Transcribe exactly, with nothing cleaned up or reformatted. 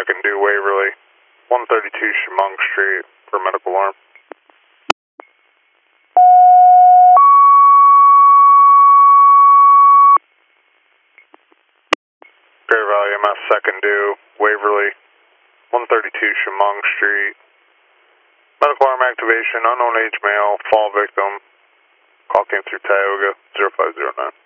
second due Waverly, one thirty-two Chemung Street for medical alarm. Great Valley M S second due Waverly, one thirty-two Chemung Street. Medical alarm activation, unknown age male, fall victim. Call came through Tioga, zero five zero nine.